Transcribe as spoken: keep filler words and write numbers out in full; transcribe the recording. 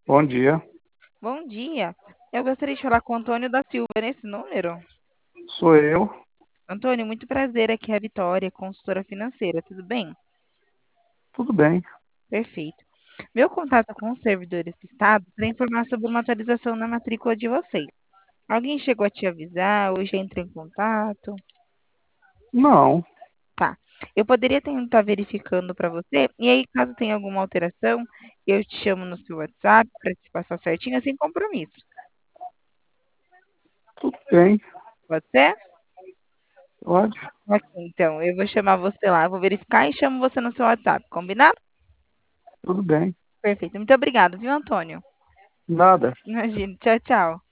Bom dia, Bom dia. Eu gostaria de falar com o Antônio da Silva nesse número. sou eu. Antônio, muito prazer. Aqui é a Vitória, consultora financeira. Tudo bem? Tudo bem? Perfeito. Meu contato com os servidores do Estado para informar sobre uma atualização na matrícula de vocês. Alguém chegou a te avisar ou já entrou em contato? Não, Tá. Eu poderia tentar verificando para você, e aí, caso tenha alguma alteração, eu te chamo no seu WhatsApp para te passar certinho, sem compromisso. tudo bem. Pode ser? Pode, Ok, então, eu vou chamar você lá, vou verificar e chamo você no seu WhatsApp, combinado? tudo bem. Perfeito. Muito obrigada, viu, Antônio? Nada. Imagina. Tchau, tchau.